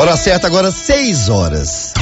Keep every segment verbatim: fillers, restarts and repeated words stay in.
Hora certa agora, seis horas.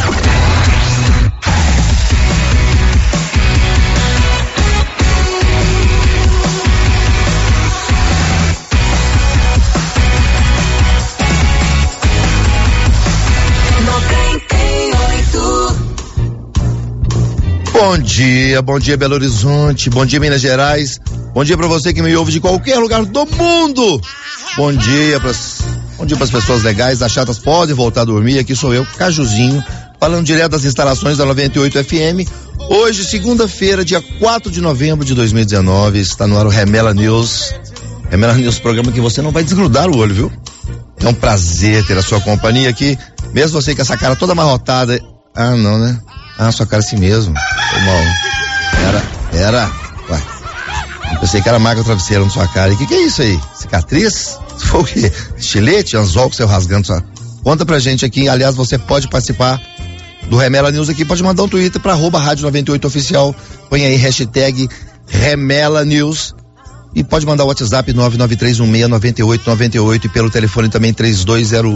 Bom dia, bom dia Belo Horizonte, bom dia Minas Gerais, bom dia pra você que me ouve de qualquer lugar do mundo. Bom dia pras, bom dia pras pessoas legais, as chatas podem voltar a dormir. Aqui sou eu, Cajuzinho, falando direto das instalações da noventa e oito F M. Hoje, segunda-feira, dia quatro de novembro de dois mil e dezenove, está no ar o Remela News. Remela News, programa que você não vai desgrudar o olho, viu? É um prazer ter a sua companhia aqui, mesmo você com essa cara toda amarrotada. Ah, não, né? Ah, sua cara é assim mesmo. Foi mal. Era, era. Ué. Eu pensei que era marca travesseira na sua cara. E o que, que é isso aí? Cicatriz? Foi o quê? Estilete? Anzol que você rasgando sua. Conta pra gente aqui. Aliás, você pode participar do Remela News aqui. Pode mandar um Twitter pra arroba rádio noventa e oito oficial. Põe aí hashtag Remela News. E pode mandar o WhatsApp nove nove três um seis nove oito nove oito e pelo telefone também três dois zero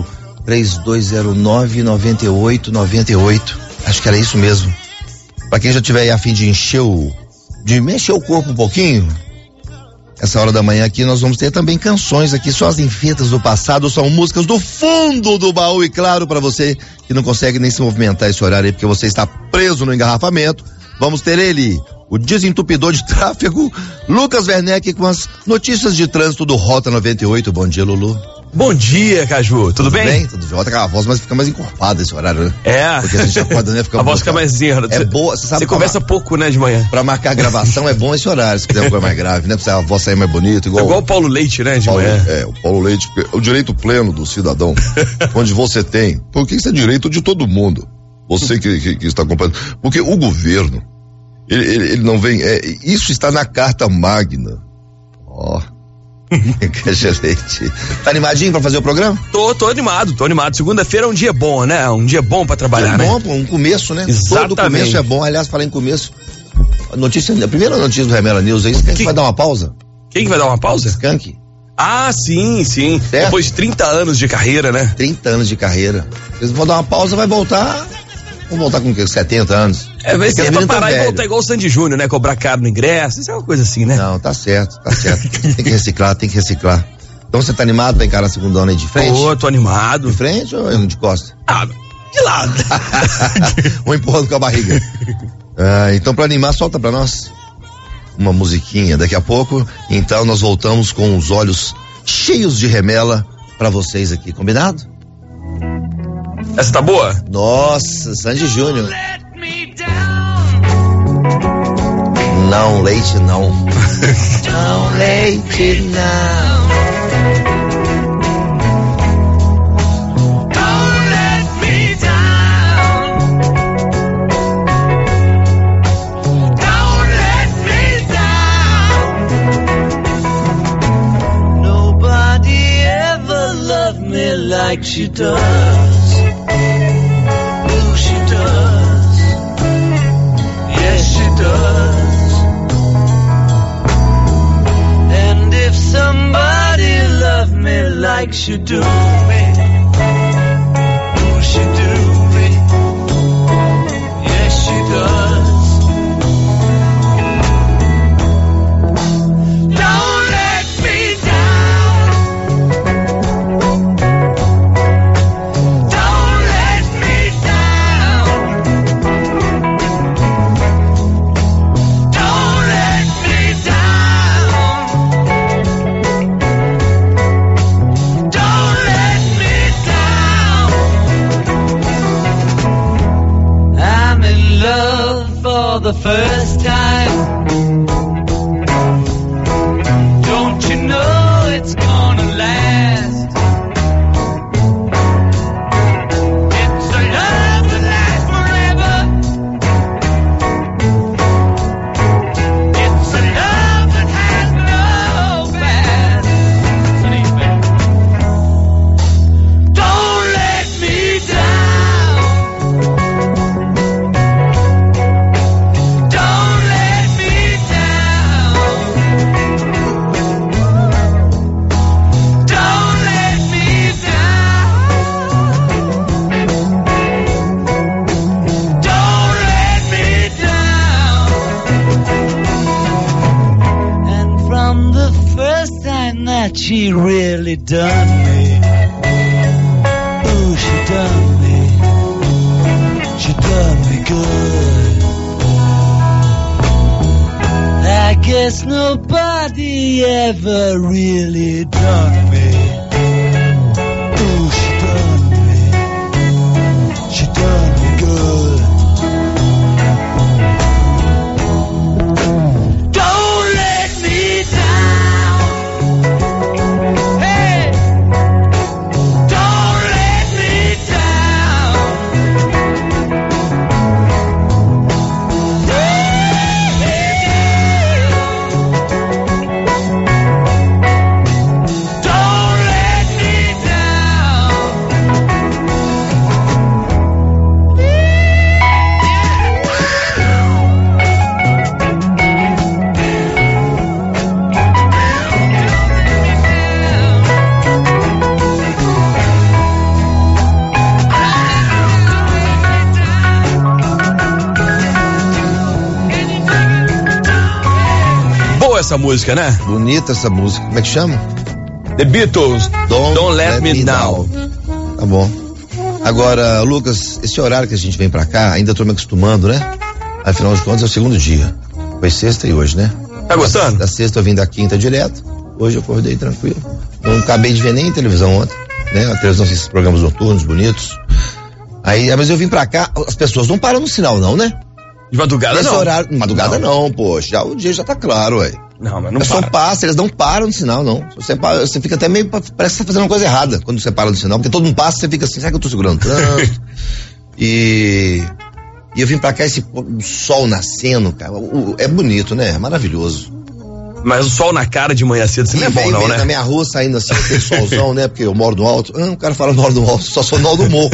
nove nove oito nove oito. Acho que era isso mesmo. Pra quem já tiver aí a fim de encher o, de mexer o corpo um pouquinho, essa hora da manhã aqui nós vamos ter também canções aqui, só as enfeitas do passado, são músicas do fundo do baú. E claro, pra você que não consegue nem se movimentar esse horário aí porque você está preso no engarrafamento, vamos ter ele, o desentupidor de tráfego, Lucas Werneck, com as notícias de trânsito do Rota noventa e oito. Bom dia, Lulu. Bom dia, Caju. Tudo, Tudo bem? bem? Tudo de volta com a voz, mas fica mais encorpada esse horário, né? É. Porque a gente acorda, né? Fica a voz fica mais zinha. É boa, você sabe. Você conversa mar... pouco, né, de manhã. Pra marcar a gravação é bom esse horário, se quiser uma coisa mais grave, né? Pra a voz sair mais bonita, igual. É igual o Paulo Leite, né, de Paulo, manhã. É, o Paulo Leite, o direito pleno do cidadão, onde você tem, porque isso é direito de todo mundo. Você que, que, que está acompanhando. Porque o governo, ele, ele, ele não vem, é, isso está na Carta Magna. Ó. Oh. Que excelente. Tá animadinho pra fazer o programa? Tô, tô animado, tô animado. Segunda-feira é um dia bom, né? Um dia bom pra trabalhar, é né? bom, pô, um começo, né? Exatamente. Todo começo é bom. Aliás, falar em começo, a notícia, a primeira notícia do Remela News aí, você que vai dar uma pausa? Quem que vai dar uma pausa? Skank. Ah, sim, sim. Certo? Depois de trinta anos de carreira, né? trinta anos de carreira. Eles vão dar uma pausa, vai voltar. Vamos voltar com o quê? setenta anos? É, vai ser pra parar e voltar igual o Sandy Júnior, né? Cobrar caro no ingresso, isso é uma coisa assim, né? Não, tá certo, tá certo. Tem que reciclar, tem que reciclar. Então você tá animado pra encarar a segunda onda aí de frente? Tô, tô animado. De frente ou de costa? Ah, de lado. Ou empurrando com a barriga. Ah, então pra animar, solta pra nós uma musiquinha daqui a pouco. Então nós voltamos com os olhos cheios de remela pra vocês aqui, combinado? Essa tá boa? Nossa, Sandy Júnior. Não, leite não. Não, leite não. Don't let me down. Don't let me down. Nobody ever loved me like she does. Oh, she does. Yes, she does. And if somebody loved me like she do me, oh, she do me. Yes, she does. Don't let me down. Don't let me down. Don't let me down. Don't let me down. I'm in love for the first time. Don't you know it's gonna last? It's a love that lasts forever. It's a love that has no past. Don't let me down. Don't she really done me. Ooh, she done me. She done me good. I guess nobody ever really done me. Ooh, she done me. She done me good. Don't let me down. Hey, don't let me down. Don't let me down. Boa essa música, né? Bonita essa música. Como é que chama? The Beatles, Don't, Don't Let, Me, Down. Tá bom. Agora, Lucas, esse horário que a gente vem pra cá, ainda tô me acostumando, né? Afinal de contas, é o segundo dia. Foi sexta e hoje, né? Tá gostando? Da sexta eu vim da quinta direto. Hoje eu acordei tranquilo. Não acabei de ver nem televisão ontem, né? A televisão, esses programas noturnos, bonitos. Aí, mas eu vim pra cá, as pessoas não param no sinal, não, né? De madrugada Nesse não. horário, madrugada não, não poxa. Já, o dia já tá claro, ué. Não, mas não É só para. passa, eles não param no sinal, não. Você, para, você fica até meio, parece que você tá fazendo uma coisa errada quando você para no sinal, porque todo mundo passa, você fica assim, será que eu tô segurando trânsito? e, e eu vim pra cá, esse o sol nascendo, cara, o, o, é bonito, né? É maravilhoso. Mas o sol na cara de manhã cedo, assim, não é bom não, né? Na minha rua saindo assim, aquele solzão, né? Porque eu moro no alto. Ah, o cara fala moro no alto, só sou no alto do morro.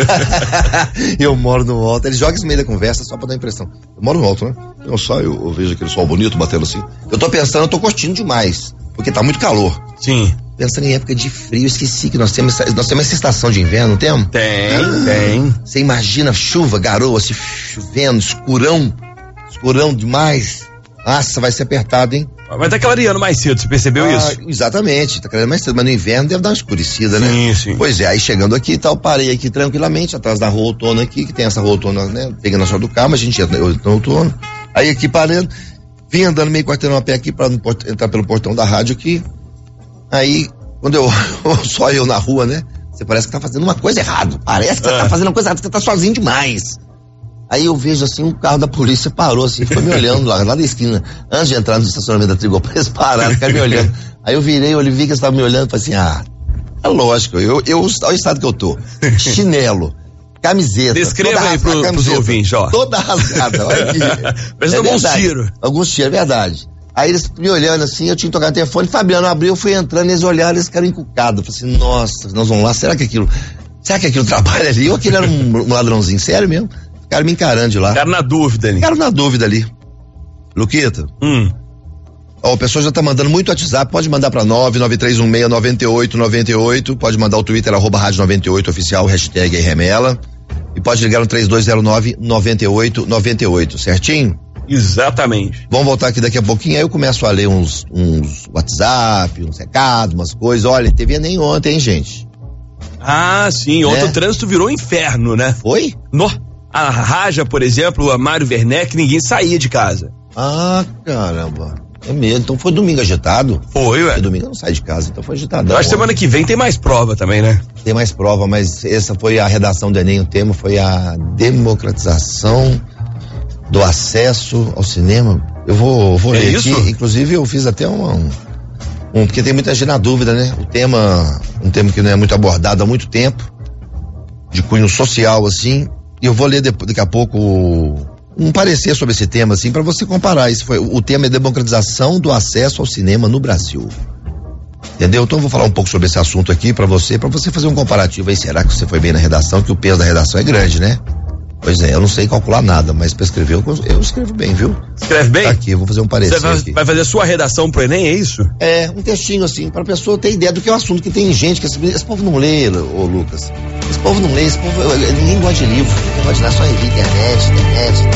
Eu moro no alto. Ele joga esse meio da conversa só pra dar impressão. Eu moro no alto, né? Eu saio, eu, eu vejo aquele sol bonito batendo assim. Eu tô pensando, eu tô curtindo demais. Porque tá muito calor. Sim. Pensando em época de frio, eu esqueci que nós temos, nós temos essa estação de inverno, não temos? Tem, ah, tem. Você imagina chuva, garoa, assim, chovendo, escurão, escurão demais. Nossa, vai ser apertado, hein? Mas tá clareando mais cedo, você percebeu ah, isso? Exatamente, tá clareando mais cedo, mas no inverno deve dar uma escurecida, né? Sim, sim. Pois é, aí chegando aqui e tal, parei aqui tranquilamente, atrás da rua outono aqui, que tem essa rua outono, né? Pegando a chave do carro, mas a gente entra no outono. Aí aqui parando, vim andando meio quarteirão a pé aqui pra entrar pelo portão da rádio aqui. Aí, quando eu, só eu na rua, né? Você parece que tá fazendo uma coisa errada. Parece que você ah. tá fazendo uma coisa errada, você tá sozinho demais. Aí eu vejo assim, um carro da polícia parou assim, foi me olhando lá, lá da esquina. Antes de entrar no estacionamento da Trigopar, eles pararam, ficaram me olhando. Aí eu virei, eu vi que eles estavam me olhando e falei assim, ah, é lógico, eu, eu, olha o estado que eu tô. Chinelo, camiseta. Descreva aí pro, camiseta, pros ouvintes, ó. Toda rasgada, olha aqui. Mas é alguns tiros. Alguns tiros, é verdade. Aí eles me olhando assim, eu tinha que tocar no telefone, Fabiano abriu, eu fui entrando, eles olharam, eles ficaram encucados. Eu falei assim, nossa, nós vamos lá, será que aquilo, será que aquilo trabalha ali? Ou aquele era um, um ladrãozinho, sério mesmo? Ficaram me encarando de lá. Ficaram na dúvida ali. Ficaram na dúvida ali. Luquita. Hum. Ó, o pessoal já tá mandando muito WhatsApp, pode mandar pra nove nove três um seis nove oito nove oito, pode mandar o Twitter, arroba rádio noventa e oito oficial, hashtag aí remela, e pode ligar no três dois zero nove nove oito nove oito, certinho? Exatamente. Vamos voltar aqui daqui a pouquinho, aí eu começo a ler uns, uns WhatsApp, uns recados, umas coisas. Olha, teve nem ontem, hein, gente? Ah, sim, ontem É. o trânsito virou inferno, né? Foi? No, a Raja, por exemplo, a Mário Werneck, ninguém saía de casa. Ah, caramba. É mesmo, então foi domingo agitado. Foi, ué. Porque domingo eu não sai de casa, então foi agitado. Eu acho que semana que vem tem mais prova também, né? Tem mais prova, mas essa foi a redação do Enem, o tema foi a democratização do acesso ao cinema. Eu vou, vou É ler isso? aqui, inclusive eu fiz até uma, um, um, porque tem muita gente na dúvida, né? O tema, um tema que não é muito abordado há muito tempo, de cunho social, assim, e eu vou ler depois, daqui a pouco um parecer sobre esse tema, assim, para você comparar. Isso foi, o tema é democratização do acesso ao cinema no Brasil. Entendeu? Então eu vou falar um pouco sobre esse assunto aqui para você, para você fazer um comparativo aí. Será que você foi bem na redação? Que o peso da redação é grande, né? Pois é, eu não sei calcular nada, mas para escrever eu, eu escrevo bem, viu? Escreve bem? Tá aqui, eu vou fazer um parecer Você vai, aqui. vai fazer a sua redação pro Enem, é isso? É, um textinho assim, pra pessoa ter ideia do que é o assunto, que tem gente que esse, esse povo não lê, ô Lucas. Esse povo não lê, esse povo, ninguém gosta de livro, ninguém gosta de nada, só em internet, internet.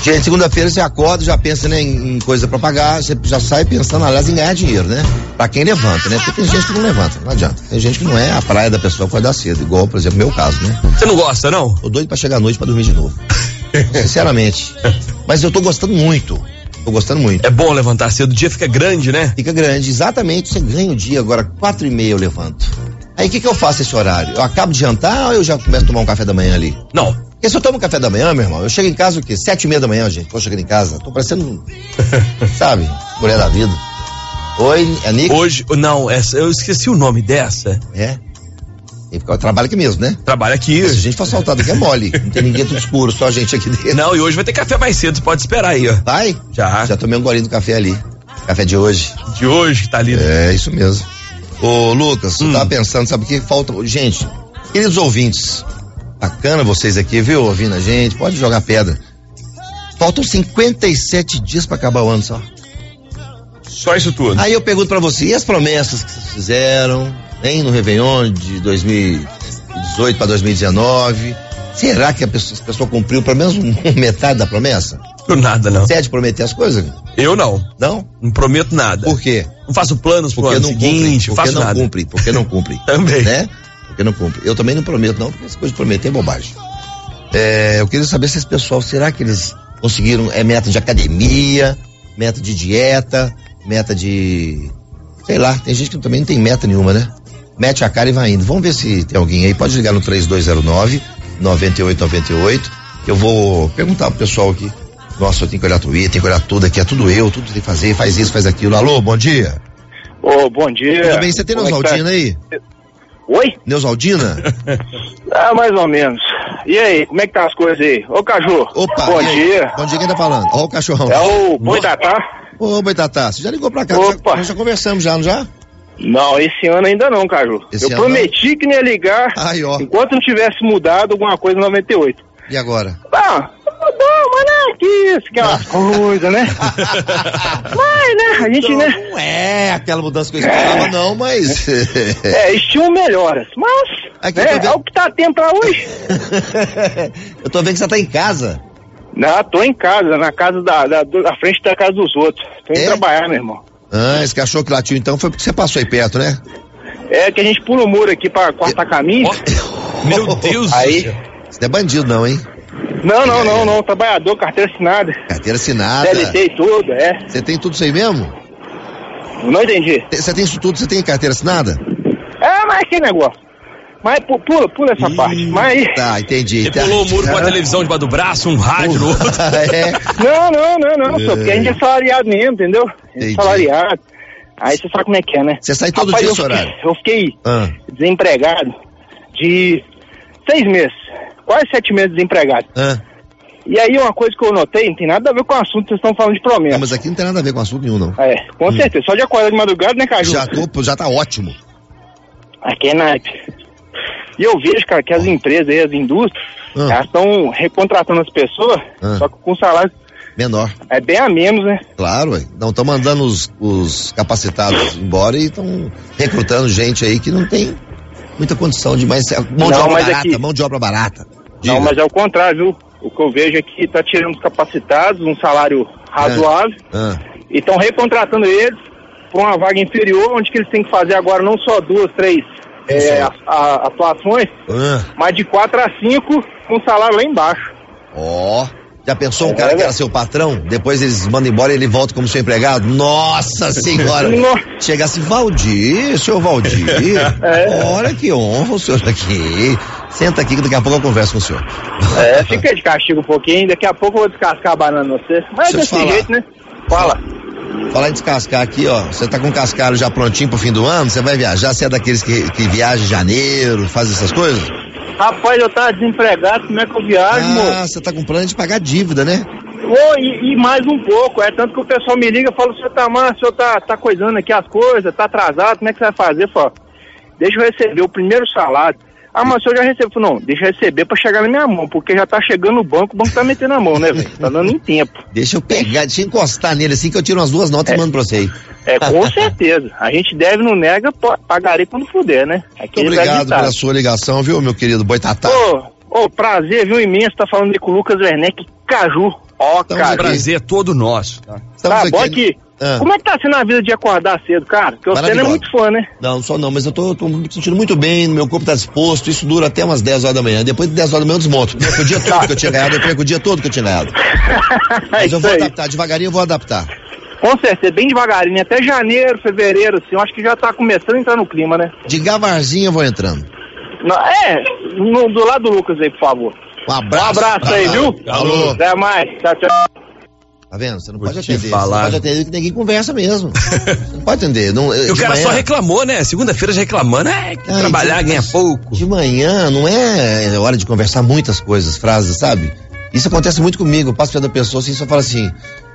Gente, segunda-feira você acorda, já pensa, né, em, em coisa pra pagar, você já sai pensando, aliás, em ganhar dinheiro, né? Pra quem levanta, né? Porque tem gente que não levanta, não adianta. Tem gente que não é a praia da pessoa acordar cedo, igual, por exemplo, meu caso, né? Você não gosta, não? Tô doido pra chegar à noite pra dormir de novo. Sinceramente. Mas eu tô gostando muito. Tô gostando muito. É bom levantar cedo, o dia fica grande, né? Fica grande, exatamente. Você ganha o dia, agora quatro e meia eu levanto. Aí o que que eu faço esse horário? Eu acabo de jantar ou eu já começo a tomar um café da manhã ali? Não. Porque se eu tomo café da manhã, meu irmão, eu chego em casa o quê? Sete e meia da manhã, gente. Tô chegando em casa. Tô parecendo, sabe, mulher da vida. Oi, é Nick? Hoje, não, essa, eu esqueci o nome dessa. É. Eu trabalho aqui mesmo, né? Trabalha aqui. Se a gente for assaltado aqui é mole. Não tem ninguém, tudo escuro, só a gente aqui dentro. Não, e hoje vai ter café mais cedo, você pode esperar aí, ó. Vai? Já. Já tomei um golinho do café ali. Café de hoje. De hoje que tá ali, né? É, isso mesmo. Ô, Lucas, hum. eu tava pensando, sabe o que falta? Gente, queridos ouvintes, bacana vocês aqui, viu? Ouvindo a gente, pode jogar pedra. Faltam cinquenta e sete dias pra acabar o ano só. Só isso tudo. Aí eu pergunto pra você, e as promessas que vocês fizeram, hein, no Réveillon de dois mil e dezoito pra dois mil e dezenove? Será que a pessoa, a pessoa cumpriu pelo menos um, metade da promessa? Por nada, não. Você é de prometer as coisas? Eu não. Não? Não prometo nada. Por quê? Não faço planos pro porque ano não seguinte, cumpre, faço porque não nada. cumpre, porque não cumpre. Também. Né? Porque não cumpre. Eu também não prometo não, porque essa coisa de prometer é bobagem. É, eu queria saber se esse pessoal, será que eles conseguiram, é meta de academia, meta de dieta, meta de, sei lá, tem gente que também não tem meta nenhuma, né? Mete a cara e vai indo. Vamos ver se tem alguém aí, pode ligar no três dois zero nove, nove oito nove oito, eu vou perguntar pro pessoal aqui. Nossa, eu tenho que olhar Twitter, tem que olhar tudo aqui, é tudo eu, tudo tem que fazer, faz isso, faz aquilo. Alô, bom dia. Ô, oh, bom dia. Tudo bem, você tem Como Neusaldina é aí? Tá? Oi? Neusaldina? Ah, mais ou menos. E aí, como é que tá as coisas aí? Ô, Caju. Opa, bom dia. Bom dia, quem tá falando? Ó o cachorrão. É o Boitatá. Ô, Boitatá, você já ligou pra cá? Opa. Já, nós já conversamos já, não já? Não, esse ano ainda não, Caju. Esse eu ano prometi não? que não ia ligar Ai, ó. enquanto não tivesse mudado alguma coisa em noventa e oito. E agora? Ah, mudou, mas não é que isso, aquelas coisas, né? Mas, né, a gente, não, né? Não é aquela mudança que eu esperava, é. não, mas... É, estímulo melhoras, mas Aqui, né, vendo... é o que tá tendo pra hoje. Eu tô vendo que você tá em casa. Não, tô em casa, na casa da, da, da frente da casa dos outros. Tô indo é? trabalhar, meu irmão. Ah, esse cachorro que latiu então foi porque você passou aí perto, né? É que a gente pula o muro aqui pra cortar caminho. Oh, meu Deus aí... do céu. Você não é bandido não, hein? Não, não, não, não. Trabalhador, carteira assinada. Carteira assinada. C L T e tudo, é. Você tem tudo isso aí mesmo? Não entendi. Você tem isso tudo, você tem carteira assinada? É, mas que negócio. Mas pula, pula essa Ih, parte. Mas... Tá, entendi. Você tá. pulou o muro com a televisão debaixo do braço, um rádio no outro. é. Não, não, não, não. É. Só porque a gente é salariado mesmo, entendeu? É salariado. Aí você sabe como é que é, né? Você sai todo Rapaz, dia, eu fiquei, horário? eu fiquei ah. desempregado de seis meses. Quase sete meses desempregado. Ah. E aí uma coisa que eu notei, não tem nada a ver com o assunto que vocês estão falando de promessa. Não, mas aqui não tem nada a ver com assunto nenhum, não. É, com hum. certeza. Só de acordar de madrugada, né, Caju? Já tô, já tá ótimo. Aqui é naipe. E eu vejo, cara, que as empresas aí, as indústrias, ah. elas estão recontratando as pessoas, ah. só que com salário menor. É bem a menos, né? Claro, ué. Não, estão mandando os, os capacitados embora e estão recrutando gente aí que não tem muita condição de mais mão de não, obra barata, aqui... mão de obra barata. Diga. Não, mas é o contrário, viu? O que eu vejo é que tá tirando os capacitados, um salário razoável, ah. Ah. e estão recontratando eles por uma vaga inferior, onde que eles têm que fazer agora não só duas, três é, a, a, atuações, ah. mas de quatro a cinco com salário lá embaixo. Ó, oh, já pensou um é, cara é, que era seu patrão? Depois eles mandam embora e ele volta como seu empregado? Nossa senhora! Chega assim, Valdir, senhor Valdir, é. Olha que honra o senhor aqui. Senta aqui que daqui a pouco eu converso com o senhor. É, fica de castigo um pouquinho, daqui a pouco eu vou descascar a banana em você. Mas é desse falar. jeito, né? Fala. Falar em descascar aqui, ó, você tá com o cascalho já prontinho pro fim do ano? Você vai viajar? Você é daqueles que, que viaja em janeiro, faz essas coisas? Rapaz, eu tava desempregado, como é que eu viajo, moço? Ah, você tá com plano de pagar dívida, né? Oh, e, e mais um pouco, é tanto que o pessoal me liga e fala, o senhor tá, mano, o senhor tá, tá coisando aqui as coisas, tá atrasado, como é que você vai fazer? Fala, deixa eu receber o primeiro salário. Ah, mas o senhor já recebeu? Falei, não, deixa eu receber pra chegar na minha mão, porque já tá chegando no banco, o banco tá metendo a mão, né, velho? Tá dando em tempo. Deixa eu pegar, deixa eu encostar nele assim que eu tiro umas duas notas é, e mando pra você aí. É, com certeza. A gente deve, não nega, pagarei quando puder, né? Aqui muito obrigado pela sua ligação, viu, meu querido Boitatá? Ô, Ô, prazer, viu, imenso, tá falando aí com o Lucas Werneck, Caju. Ó, cara. O prazer é todo nosso. Tá, tá bom aqui. Ah. Como é que tá sendo a vida de acordar cedo, cara? Porque você não é muito fã, né? Não, só não, mas eu tô, tô me sentindo muito bem, meu corpo tá disposto, isso dura até umas dez horas da manhã. Depois de dez horas da manhã eu desmonto. Eu perco o dia todo que eu tinha ganhado, eu perco o dia todo que eu tinha ganhado. Mas eu vou aí. adaptar, devagarinho eu vou adaptar. Com certeza, bem devagarinho, até janeiro, fevereiro, assim, eu acho que já tá começando a entrar no clima, né? De gavarzinho eu vou entrando. Não, é, no, do lado do Lucas aí, por favor. Um abraço. Um abraço aí, viu? Alô. Até mais, tchau, tchau. Tá vendo? Você não Vou pode atender. falar. Você não pode atender que ninguém conversa mesmo. Você não pode atender. Não, e o cara manhã... só reclamou, né? Segunda-feira já reclamando, é que Ai, trabalhar, de, ganha pouco. De manhã não é hora de conversar muitas coisas, frases, sabe? Isso acontece muito comigo. Eu passo perto da pessoa assim, só fala assim: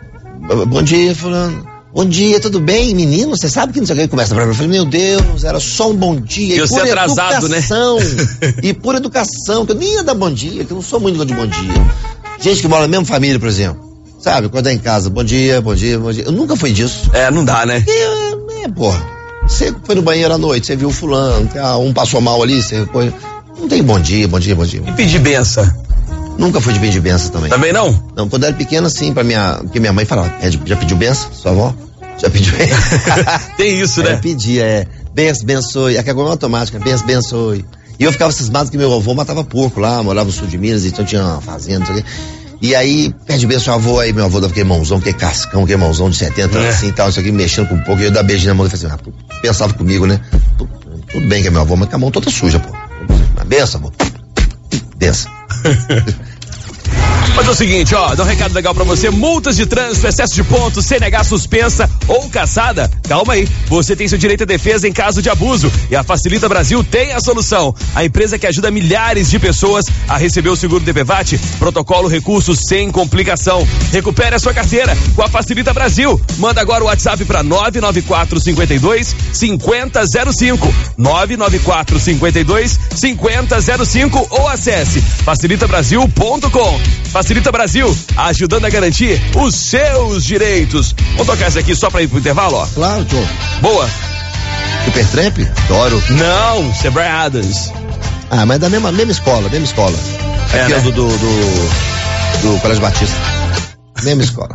bom dia, fulano. Bom dia, tudo bem? Menino, você sabe que não sei o que começa pra mim. Eu falei, meu Deus, era só um bom dia. E você atrasado, educação, né? E por educação, que eu nem ia dar bom dia, que eu não sou muito de bom dia. Gente que mora na mesma família, por exemplo. Sabe, quando é em casa, bom dia, bom dia, bom dia. Eu nunca fui disso. É, não dá, né? É, é porra. Você foi no banheiro à noite, você viu o fulano, um passou mal ali, você foi. Não tem bom dia, bom dia, bom dia. E pedir benção? Nunca fui de pedir benção também. Também não? Não, quando eu era pequena, sim, pra minha. Porque minha mãe falava, é, já pediu benção, sua avó? Já pediu benção? Tem isso, né? É, pedia, é. Benção, bençoe. Aquela coisa automática, benção, bençoe. E eu ficava cismado que meu avô matava porco lá, morava no sul de Minas, então tinha uma fazenda, não sei o quê. E aí, pede beijo ao avô, aí meu avô dava aquele mãozão, que cascão, que mãozão de setenta anos, é. assim e tal, isso aqui, mexendo com um pouco, e eu dava beijinho na mão e falei assim, ah, pensava comigo, né? Tudo, tudo bem que é meu avô, mas com a mão toda suja, pô. Benção, avô. Benção. Mas é o seguinte, ó, dá um recado legal pra você: multas de trânsito, excesso de pontos, C N H suspensa ou cassada. Calma aí, você tem seu direito à defesa em caso de abuso e a Facilita Brasil tem a solução. A empresa que ajuda milhares de pessoas a receber o seguro D P V A T, protocolo recursos sem complicação. Recupere a sua carteira com a Facilita Brasil. Manda agora o WhatsApp pra nove nove quatro cinco dois cinco zero zero cinco, nove nove quatro cinco dois cinco zero zero cinco ou acesse facilita brasil ponto com. Facilita Brasil, ajudando a garantir os seus direitos. Vamos tocar essa aqui só pra ir pro intervalo, ó. Claro, John. Boa. Supertramp? Adoro. Não, isso é Bryan Adams. Ah, mas da mesma, mesma escola, mesma escola. É, aqui né? é do, do, do, do Colégio Batista. Mesma escola.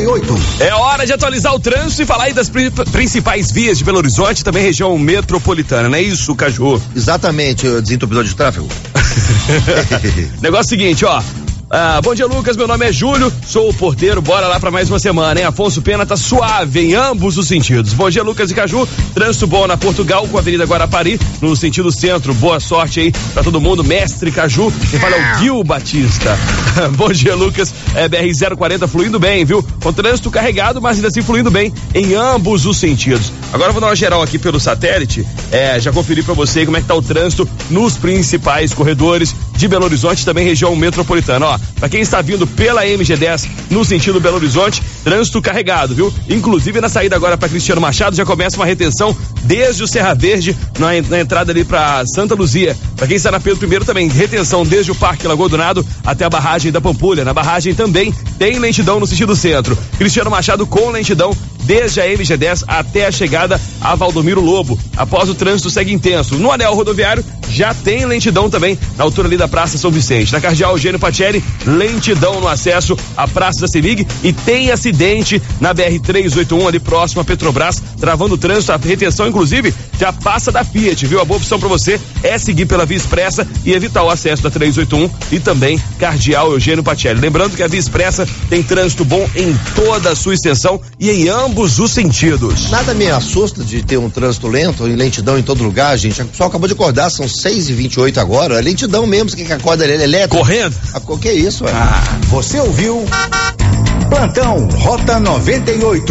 e oito. É hora de atualizar o trânsito e falar aí das pri- principais vias de Belo Horizonte, também região metropolitana, não é isso, Caju? Exatamente, desentupidor de tráfego. Negócio seguinte, ó. Ah, bom dia, Lucas. Meu nome é Júlio, sou o porteiro. Bora lá pra mais uma semana, hein? Afonso Pena tá suave em ambos os sentidos. Bom dia, Lucas e Caju. Trânsito bom na Portugal com a Avenida Guarapari, no sentido centro. Boa sorte aí pra todo mundo. Mestre Caju, quem fala é o Gil Batista. Bom dia, Lucas. É B R zero quarenta fluindo bem, viu? Com trânsito carregado, mas ainda assim fluindo bem em ambos os sentidos. Agora eu vou dar uma geral aqui pelo satélite. É, já conferi pra você como é que tá o trânsito nos principais corredores de Belo Horizonte, também região metropolitana. Ó, pra quem está vindo pela M G dez no sentido Belo Horizonte, trânsito carregado, viu? Inclusive na saída agora para Cristiano Machado já começa uma retenção desde o Serra Verde na, na entrada ali para Santa Luzia. Pra quem está na Pedro I também, retenção desde o Parque Lagoa do Nado até a barragem da Pampulha. Na barragem também tem lentidão no sentido centro. Cristiano Machado com lentidão desde a M G dez até a chegada a Valdomiro Lobo. Após o trânsito segue intenso. No anel rodoviário já tem lentidão também na altura ali da Praça São Vicente. Na Cardeal Eugênio Pacelli, lentidão no acesso à Praça da Semig e tem acidente na B R trezentos e oitenta e um ali próximo a Petrobras, travando o trânsito. A retenção inclusive já passa da Fiat, viu? A boa opção para você é seguir pela Via Expressa e evitar o acesso da trezentos e oitenta e um e também Cardeal Eugênio Pacelli. Lembrando que a Via Expressa tem trânsito bom em toda a sua extensão e em ambos os sentidos. Nada me assusta de ter um trânsito lento e lentidão em todo lugar, gente. O pessoal acabou de acordar, são seis e vinte e oito agora. É lentidão mesmo, você que acorda ele é elétrico. Correndo? O que é isso, ué? Ah, você ouviu? Plantão Rota noventa e oito.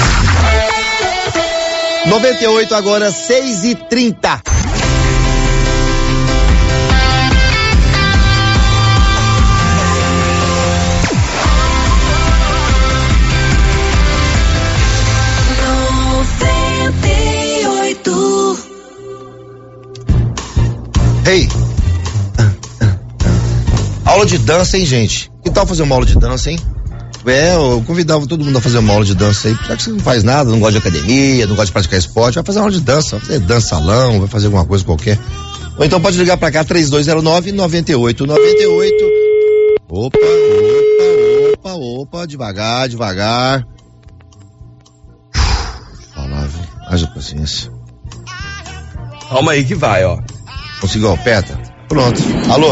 noventa e oito agora, seis e trinta. Ei, hey. Aula de dança, hein, gente? Que tal fazer uma aula de dança, hein? É, eu convidava todo mundo a fazer uma aula de dança aí. Já que você não faz nada, não gosta de academia, não gosta de praticar esporte, vai fazer uma aula de dança, vai fazer dança salão, vai fazer alguma coisa qualquer. Ou então pode ligar pra cá, três dois zero nove, nove oito nove oito. Opa, opa, opa, opa, devagar, devagar. Falar, viu? Haja paciência. Calma aí que vai, ó. Conseguiu, aperta. Pronto. Alô?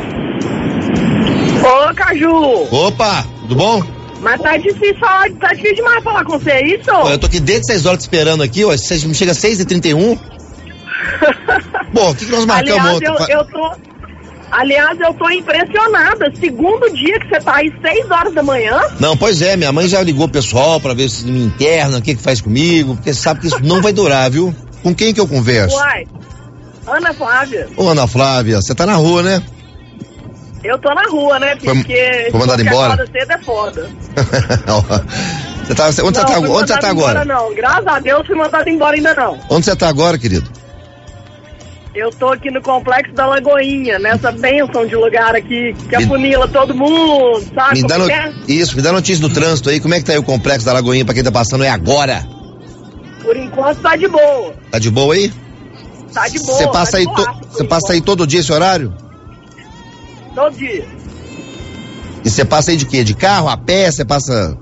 Ô, Caju! Opa, tudo bom? Mas tá difícil falar, tá difícil demais falar com você, é isso? Pô, eu tô aqui desde seis horas te esperando aqui, ó, me chega às seis e trinta e um. Pô, o que que nós marcamos Aliás, ontem? eu, eu tô... Aliás, eu tô impressionada. Segundo dia que você tá aí, seis horas da manhã. Não, pois é, minha mãe já ligou o pessoal pra ver se me interna, o que que faz comigo, porque sabe que isso não vai durar, viu? Com quem que eu converso? Uai, Ana Flávia. Ô, Ana Flávia, você tá na rua, né? Eu tô na rua, né? Porque foi mandado embora? Acorda cedo é foda. Você tá, onde não, você tá, onde você tá agora? Não, graças a Deus fui mandado embora ainda não. Onde você tá agora, querido? Eu tô aqui no Complexo da Lagoinha, nessa bênção de lugar aqui que afunila todo mundo, sabe? Me dá no... é? Isso, me dá notícia do trânsito aí, como é que tá aí o Complexo da Lagoinha pra quem tá passando é agora? Por enquanto tá de boa. Tá de boa aí? Tá de boa. Você passa tá aí, to... você passa aí todo dia esse horário? Todo dia. E você passa aí de quê? De carro, a pé? Você passa...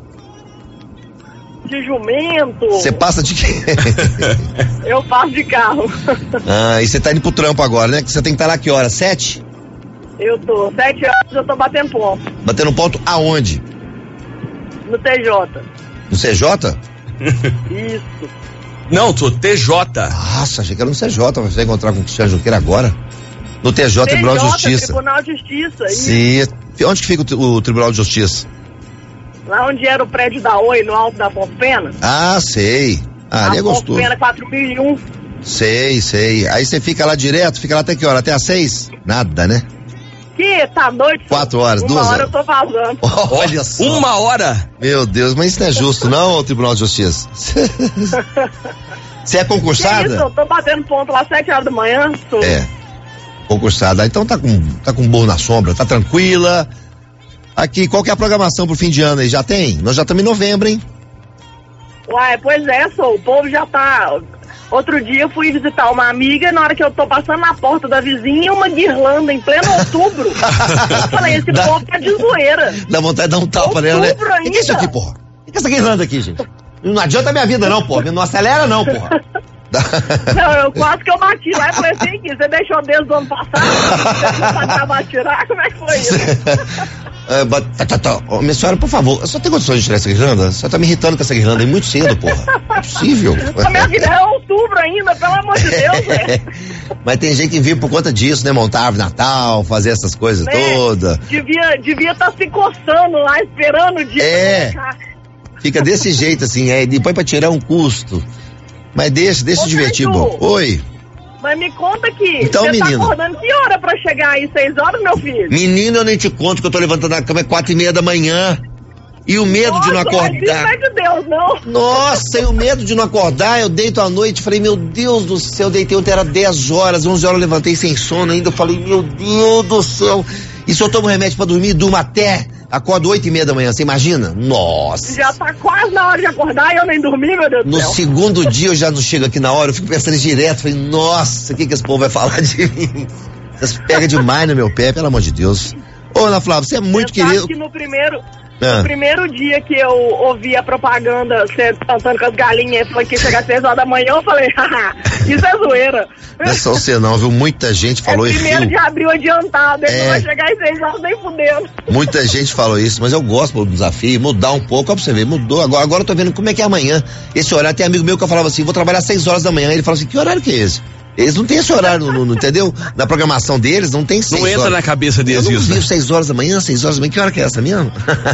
De jumento. Você passa de quê? Eu passo de carro. Ah, e você tá indo pro trampo agora, né? Que você tem que estar lá que hora? Sete? Eu tô. Sete horas eu tô batendo ponto. Batendo ponto aonde? No T J. No C J? Isso. Não, tô T J. Nossa, achei que era no C J, você vai encontrar com o Cristiano Junqueira agora. No T J, Tribunal de Justiça. Tribunal de Justiça. Sim. Onde que fica o, o Tribunal de Justiça? Lá onde era o prédio da Oi, no alto da Afonso Pena. Ah, sei. Ah, ali é gostoso. Afonso Pena quatro mil e um. Sei, sei. Aí você fica lá direto, fica lá até que hora? Até às seis? Nada, né? Que? Tá doido? Quatro horas, Uma duas hora horas. eu tô vazando. Olha só. Uma hora? Meu Deus, mas isso não é justo, não, o Tribunal de Justiça. Você é concursada? Que isso? Eu tô batendo ponto lá sete horas da manhã. Sou. É. Concursada. Então tá com, tá com um burro na sombra, tá tranquila. Aqui, qual que é a programação pro fim de ano aí? Já tem? Nós já estamos em novembro, hein? Uai, pois é, sou. O povo já tá... Outro dia eu fui visitar uma amiga, na hora que eu tô passando na porta da vizinha, uma guirlanda em pleno outubro. Eu falei, esse Dá... povo tá de zoeira. Dá vontade de dar um tapa nela, né? O que é isso aqui, porra? que é essa guirlanda aqui, gente? Não adianta a minha vida não, porra. Não acelera não, porra. Não, eu quase que eu bati lá e falei assim, que você deixou desde o ano passado, você não sabia tirar, como é que foi isso? É, but, tá, tá, tá. Oh, minha senhora, por favor, a senhora tem condições de tirar essa guirlanda? A senhora tá me irritando com essa guirlanda aí muito cedo, porra. Não é possível. A minha vida é outubro ainda, pelo amor de Deus, velho. Mas tem gente que vive por conta disso, né? Montar árvore de Natal, fazer essas coisas né? todas. Devia devia estar tá se coçando lá, esperando o dia é. pra colocar. Fica desse jeito, assim, aí depois pra tirar um custo. Mas deixa, deixa Ô, divertir, Caju, bom. Oi. Mas me conta aqui, então, você menino, tá acordando que hora pra chegar aí? Seis horas, meu filho? Menino, eu nem te conto que eu tô levantando da cama é quatro e meia da manhã. E o medo Nossa, de não acordar. Mas isso não é de Deus, não. Nossa, e o medo de não acordar, eu deito à noite, falei, meu Deus do céu, deitei ontem, era dez horas, onze horas eu levantei sem sono ainda, eu falei, meu Deus do céu. E se eu tomo remédio pra dormir, durmo até, acordo oito e meia da manhã, você imagina? Nossa. Já tá quase na hora de acordar e eu nem dormi, meu Deus do No céu. segundo dia eu já não chego aqui na hora, eu fico pensando direto, falei, nossa, o que que esse povo vai falar de mim? Vocês pegam demais no meu pé, pelo amor de Deus. Ô, Ana Flávia, você é muito Você sabe querido. que no primeiro, Ah. no primeiro dia que eu ouvi a propaganda, você cantando com as galinhas, foi que chegar às seis horas da manhã, eu falei, haha, isso é zoeira. Não é só você não, viu? Muita gente falou é isso. primeiro de abril adiantado, ele É. não vai chegar às seis horas nem fudendo. Muita gente falou isso, mas eu gosto do desafio, mudar um pouco, ó, pra você ver, mudou. Agora, agora eu tô vendo como é que é amanhã. Esse horário, tem amigo meu que eu falava assim, vou trabalhar às seis horas da manhã. Ele falou assim, que horário que é esse? Eles não têm esse horário, no, no, entendeu? Na programação deles, não tem seis Não entra horas. na cabeça deles eu não isso, vivo né? seis horas da manhã, seis horas da manhã, que hora que é essa mesmo?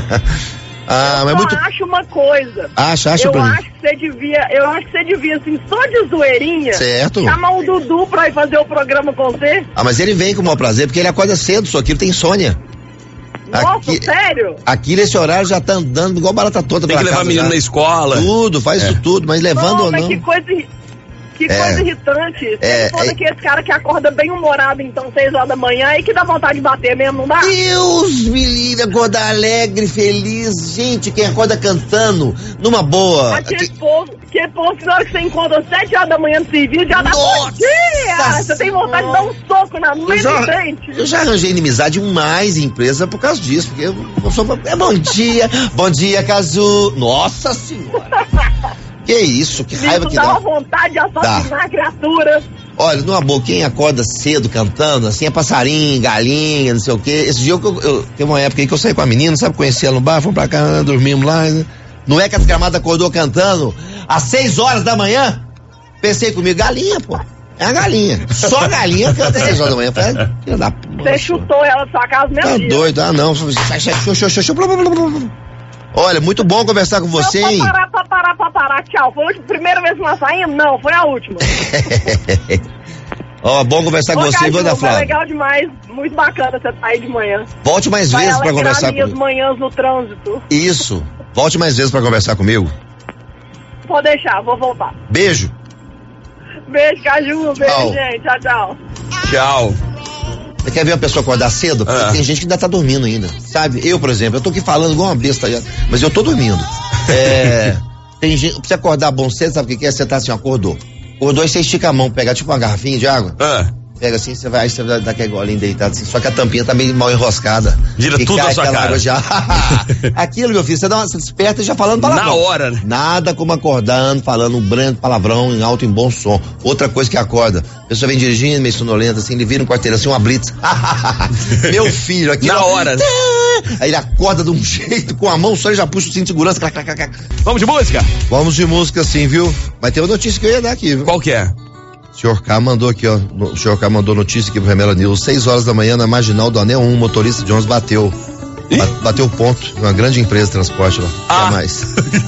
ah, eu mas só muito... acho uma coisa. Acha, acha eu pra mim. acho que você devia, eu acho que você devia, assim, só de zoeirinha, Certo. chamar o Dudu pra ir fazer o programa com você. Ah, mas ele vem com o maior prazer, porque ele acorda cedo, só que ele tem insônia. Nossa, Aqui- sério? Aqui nesse horário já tá andando igual barata toda Tem que pela levar casa menino já. na escola. Tudo, faz É. isso tudo, mas levando não, ou mas não. que coisa, que É. coisa irritante. Se É, ele for é. daquele cara que acorda bem humorado, então, seis horas da manhã, aí que dá vontade de bater mesmo, não dá? Deus me livre, acordar alegre, feliz. Gente, quem acorda cantando, numa boa. Aquele Aqui- povo, aquele povo que na hora que você encontra às sete horas da manhã no serviço, já dá bom Nossa dia! Você tem vontade de dar um soco na Eu meio já, do dente. eu já arranjei inimizade mais em empresa por causa disso, porque eu, eu sou, é bom dia, bom dia, Cazu. Nossa senhora. Que isso, que raiva Isso que dá dá. uma vontade de assassinar a criatura. Olha, numa boa, quem acorda cedo cantando, assim, é passarinho, galinha, não sei o quê. Esse dia eu, eu, eu teve uma época aí que eu saí com a menina, sabe, conheci ela no bar, fomos pra cá, dormimos lá. Né? Não é que a desgramada acordou cantando às seis horas da manhã? Pensei comigo, galinha, pô. É a galinha. Só a galinha canta às seis horas da manhã. Falei, ah, filha da p- Você chutou ela da sua casa mesmo Tá dia. doido, ah não. Sai, sai, xô, xô, xô, xô, blá, blá, blá, blá. Olha, muito bom conversar com você, Não, hein? pra parar, pra parar, pra parar, tchau. Foi a última- primeira vez que nós saímos? Não, foi a última. Ó, bom conversar com Ô, você, Caju, viu, Ana foi Flávia? legal demais, muito bacana você estar aí de manhã. Volte mais Vai vezes pra alegrar conversar minhas comigo. manhãs no trânsito. Isso. Volte mais vezes pra conversar comigo. Pode deixar, vou voltar. Beijo. Beijo, Caju, beijo, Tchau. gente, tchau, tchau. Tchau. Você quer ver uma pessoa acordar cedo? Porque Ah. tem gente que ainda tá dormindo ainda, sabe? Eu, por exemplo, eu tô aqui falando igual uma besta, já, mas eu tô dormindo. É, tem gente, pra você acordar bom cedo, sabe o que que é? Você tá assim, ó, acordou. Acordou e você estica a mão, pega tipo uma garrafinha de água, Ah, pega assim, você vai, aí você vai dar aquele golinho deitado assim, só que a tampinha tá meio mal enroscada. Vira E tudo cai na sua aquela cara. água já. Aquilo, meu filho, você dá uma, você desperta já falando palavrão. na hora, né? Nada como acordando, falando um grande palavrão em alto, em bom som. Outra coisa que acorda, a pessoa vem dirigindo, meio sonolenta, assim, ele vira um quarteiro, assim, uma blitz. Meu filho, aqui. Na ó, hora, né? Aí ele acorda de um jeito, com a mão só, ele já puxa o cinto de segurança. Clac, clac, clac, clac. Vamos de música? Vamos de música sim, viu? Mas tem uma notícia que eu ia dar aqui, viu? Qual que é? O senhor K mandou aqui, ó. O senhor K mandou notícia aqui pro Remela News. seis horas da manhã, na Marginal do Anel um, motorista de ônibus bateu. Ih? Ba- Bateu o ponto. Uma grande empresa de transporte lá. Ah. Até mais.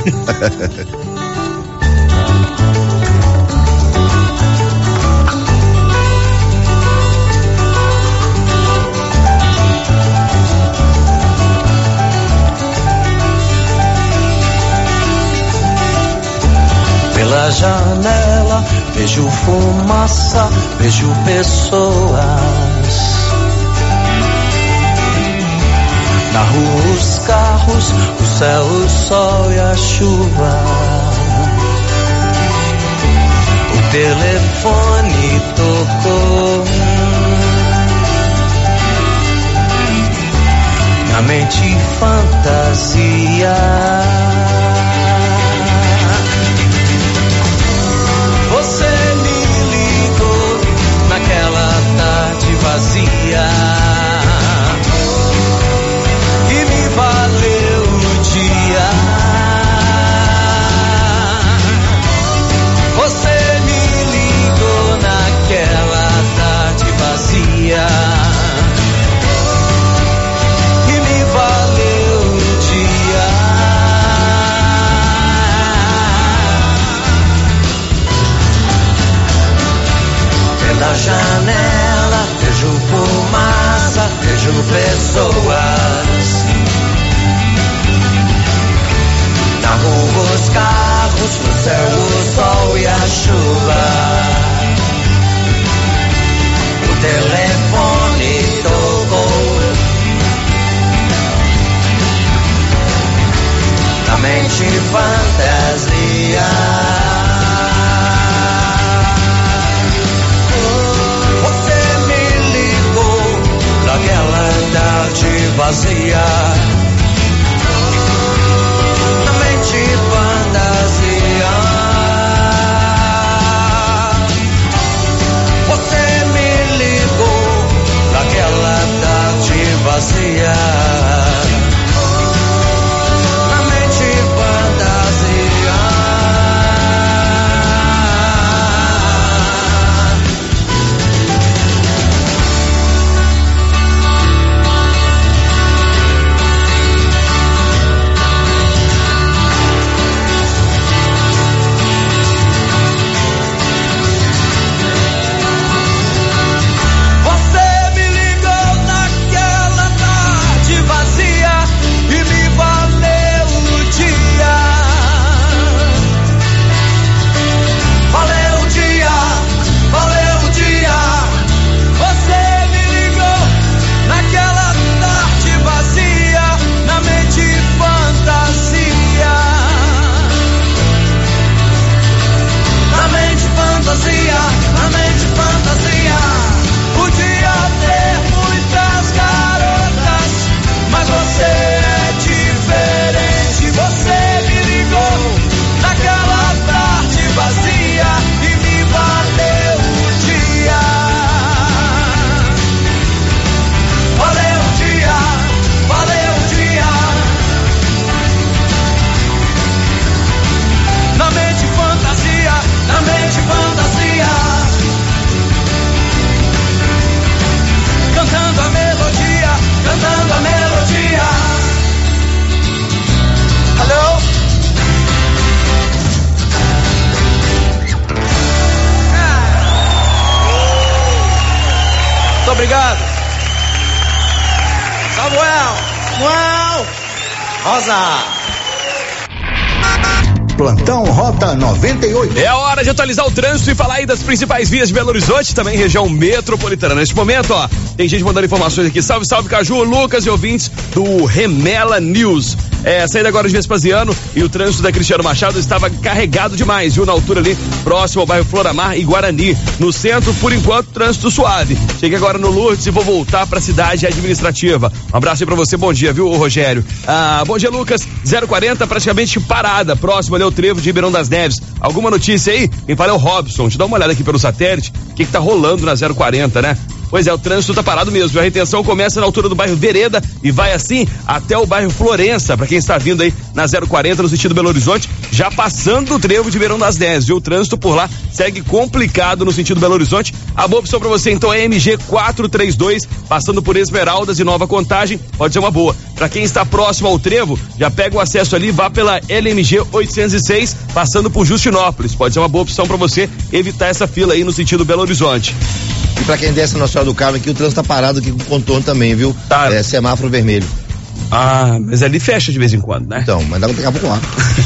Pela janela vejo fumaça, vejo pessoas. Na rua os carros, o céu, o sol e a chuva. O telefone tocou. Na mente fantasia. chuva. O telefone tocou. Na mente fantasia. Você me ligou naquela tarde vazia. Na mente fantasia. Você me ligou naquela tarde vazia. Na mente fantasia. Obrigado. Samuel. Samuel. Rosa. Plantão Rota noventa e oito. É a hora de atualizar o trânsito e falar aí das principais vias de Belo Horizonte, também região metropolitana. Neste momento, ó, tem gente mandando informações aqui. Salve, salve, Caju, Lucas e ouvintes do Remela News. É, saída agora de Vespasiano e o trânsito da Cristiano Machado estava carregado demais, viu? Na altura ali, próximo ao bairro Floramar e Guarani. No centro, por enquanto, trânsito suave. Cheguei agora no Lourdes e vou voltar para a cidade administrativa. Um abraço aí pra você, bom dia, viu, Rogério? Ah, bom dia, Lucas. zero quarenta praticamente parada, próximo ali ao trevo de Ribeirão das Neves. Alguma notícia aí? Quem fala é o Robson. Deixa eu dar uma olhada aqui pelo satélite. O que que tá rolando na zero quarenta, né? Pois é, o trânsito tá parado mesmo. A retenção começa na altura do bairro Vereda e vai assim até o bairro Florença, para quem está vindo aí na zero quarenta no sentido Belo Horizonte, já passando o trevo de Ribeirão das Neves, viu? O trânsito por lá segue complicado no sentido Belo Horizonte. A boa opção para você então é M G quatrocentos e trinta e dois, passando por Esmeraldas e Nova Contagem, pode ser uma boa. Para quem está próximo ao trevo, já pega o acesso ali, vá pela L M G oitocentos e seis, passando por Justinópolis, pode ser uma boa opção para você evitar essa fila aí no sentido Belo Horizonte. E pra quem desce na Senhora do Carmo aqui, o trânsito tá parado aqui com o contorno também, viu? Tá. É semáforo vermelho. Ah, mas ali fecha de vez em quando, né? Então, mas dá pra pegar pouco lá.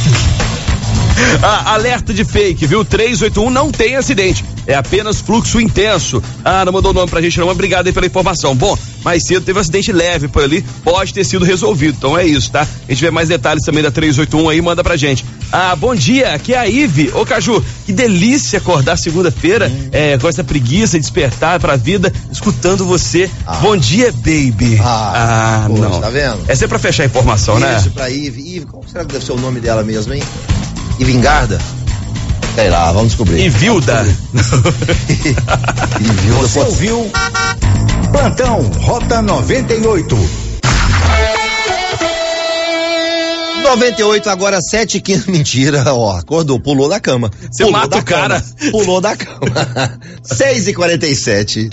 Ah, alerta de fake, viu? trezentos e oitenta e um não tem acidente, é apenas fluxo intenso. Ah, não mandou o nome pra gente não, mas obrigado aí pela informação. Bom, mais cedo teve um acidente leve por ali, pode ter sido resolvido, então é isso, tá? A gente vê mais detalhes também da trezentos e oitenta e um aí, manda pra gente. Ah, bom dia, aqui é a Ive. Ô, Caju, que delícia acordar segunda-feira, hum. é, com essa preguiça de despertar pra vida, escutando você. Ah. Bom dia, baby. Ah, ah poxa, não. Tá vendo? Essa é pra fechar a informação, isso, né? Isso pra Ive. Ive, qual será que deve ser o nome dela mesmo, hein? Ivingarda? Sei lá, vamos descobrir. Ivilda. Ivilda. Você ouviu? Plantão Rota noventa e oito. noventa e oito, agora sete e quinze. Mentira, ó, acordou, pulou da cama. Você pulou mata da o cara. Cama, pulou da cama. seis e quarenta e sete.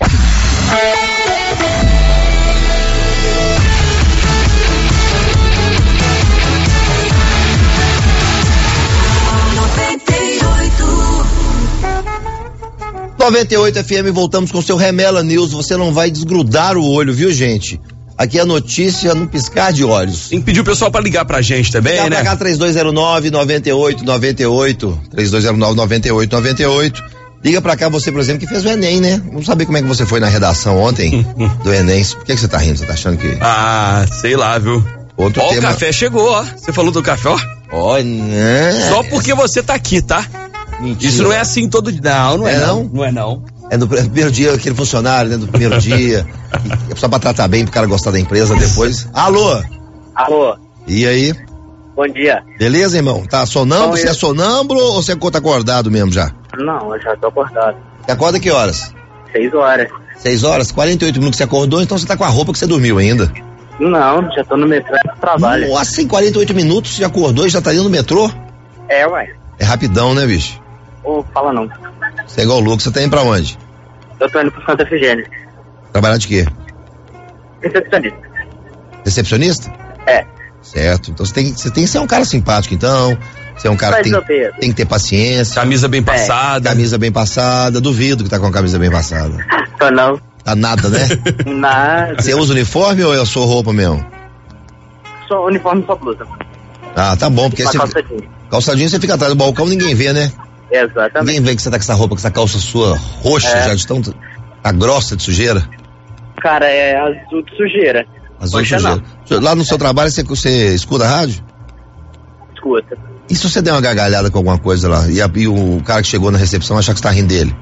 noventa e oito F M, voltamos com o seu Remela News. Você não vai desgrudar o olho, viu, gente? Aqui é a notícia no piscar de olhos. Tem que pedir o pessoal pra ligar pra gente também, Ligar né? pra cá, três dois zero nove, nove oito nove oito, três dois zero nove, nove oito nove oito. Liga pra cá você, por exemplo, que fez o Enem, né? Vamos saber como é que você foi na redação ontem do Enem. Por que, que você tá rindo? Você tá achando que... Ah, sei lá, viu? Outro ó, tema... o café chegou, ó. Você falou do café, ó. Ó, né? Só porque você tá aqui, tá? Mentira. Isso não é assim todo dia. Não, não é, É não. não? Não é não. É no primeiro dia, aquele funcionário, né? Do primeiro dia. É só pra tratar bem, pro cara gostar da empresa depois. Alô? Alô, E aí? bom dia. Beleza, irmão? Tá sonâmbulo? Bom, Você eu- é sonâmbulo ou você tá acordado mesmo já? Não, eu já tô acordado. Você acorda que horas? Seis horas. Seis horas? quarenta e oito minutos que você acordou, então você tá com a roupa que você dormiu ainda. Não, já tô no metrô do trabalho. Nossa, em quarenta e oito minutos você já acordou e já tá indo no metrô? É, ué. É rapidão, né, bicho? Ô, fala não. Você é igual o Lucas, você tá indo pra onde? Eu tô indo pro Santa Efigênia. Trabalhar de quê? Recepcionista. Recepcionista? É. Certo. Então você tem, você tem que ser um cara simpático, então. Você é um cara Mas, que ô, tem, Pedro. tem que ter paciência. Camisa bem passada. Camisa bem passada. Duvido que tá com a camisa bem passada. Tô não. Tá nada, né? Nada. Você usa uniforme ou é a sua roupa mesmo? Só uniforme, só blusa. Ah, tá bom, porque Uma você. calça jeans. Calçadinho você fica atrás do balcão, ninguém vê, né? Exatamente. Ninguém vê que você tá com essa roupa, com essa calça sua roxa, É. já de tão. Tá grossa de sujeira. Cara, é azul de sujeira. Azul de Roxa sujeira. Lá no seu trabalho você, você escuta a rádio? Escuta. E se você der uma gargalhada com alguma coisa lá e, a- e o cara que chegou na recepção achar que você tá rindo dele?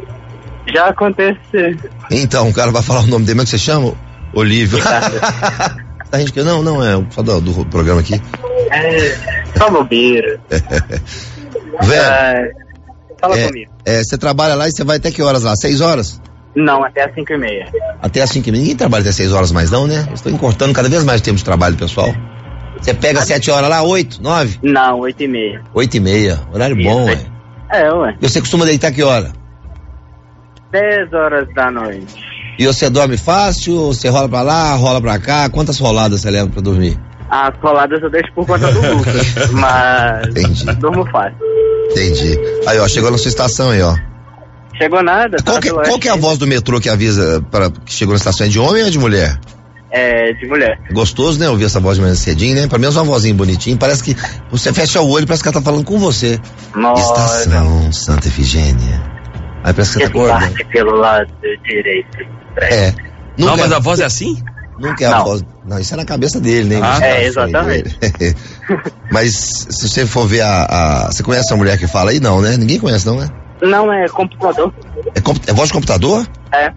Já acontece. Então, o cara vai falar o nome dele, como é que você chama? Olívio. Ricardo. Tá rindo que não, não, é o do, do programa aqui. É. Só bobeira. Velho, É, fala é, comigo. é, você trabalha lá e você vai até que horas lá? Seis horas? Não, até às cinco e meia. Até as cinco e meia. Ninguém trabalha até seis horas mais não, né? Estou encortando cada vez mais tempo de trabalho, pessoal. Você pega sete horas lá, oito, nove? Não, oito e meia. Oito e meia. Horário bom, ué. É, ué. E você costuma deitar que hora? Dez horas da noite. E você dorme fácil? Ou você rola pra lá, rola pra cá? Quantas roladas você leva pra dormir? As coladas eu deixo por conta do Lucas, mas Entendi. durmo fácil. Entendi. Aí, ó, chegou na sua estação aí, ó. Chegou nada. Qual que, pelo qual que é a voz do metrô que avisa para que chegou na estação? É de homem ou é de mulher? É, de mulher. Gostoso, né? Ouvir essa voz de manhã cedinho, né? Pra mim é uma vozinha bonitinha. Parece que você fecha o olho, parece que ela tá falando com você. Nossa. Estação Santa Efigênia. Aí parece que você tá acordando. Parte pelo lado direito. É. Nunca, Não, mas a voz é assim? nunca é a Não. voz. Não, isso é na cabeça dele, né? Ah, Imaginação é, exatamente. dele. Mas se você for ver a, a. Você conhece a mulher que fala aí? Não, né? Ninguém conhece, não, né? Não, é computador. É, comp- é voz de computador? É.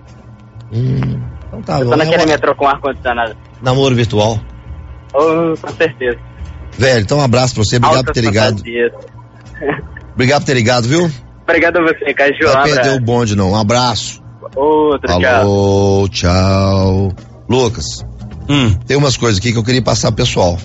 Hum. Então tá Eu bom. tô naquele É um metrô com ar-condicionado. namoro virtual. Oh, com certeza. Velho, então um abraço pra você. Obrigado por ter ligado. fantasias. Obrigado por ter ligado, viu? Obrigado a você, Caju. Não Um vai perder abraço. o bonde, não. Um abraço. Outro, tchau. Falou, tchau. Lucas, Hum. tem umas coisas aqui que eu queria passar pro pessoal.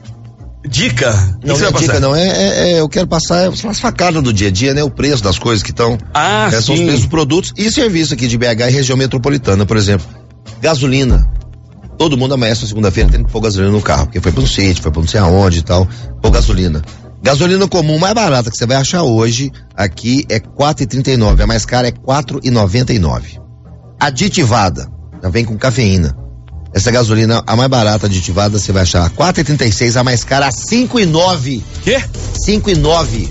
Dica? O que Não, você não é vai dica, passar? não. É, é- é- eu quero passar são as facadas do dia a dia, né? O preço das coisas que estão. Ah, É, são os sim. preços dos produtos e serviço aqui de B H e região metropolitana, por exemplo. Gasolina. Todo mundo amanhece na segunda-feira tendo que pôr gasolina no carro, porque foi pra um sítio, foi pra não sei aonde e tal, pôr gasolina. Gasolina comum mais barata que você vai achar hoje aqui é quatro reais e trinta e nove centavos, a mais cara é quatro reais e noventa e nove centavos. Aditivada, já vem com cafeína. Essa gasolina, a mais barata aditivada, você vai achar quatro reais e trinta e seis centavos, a mais cara cinco reais e nove centavos. Quê? cinco e nove.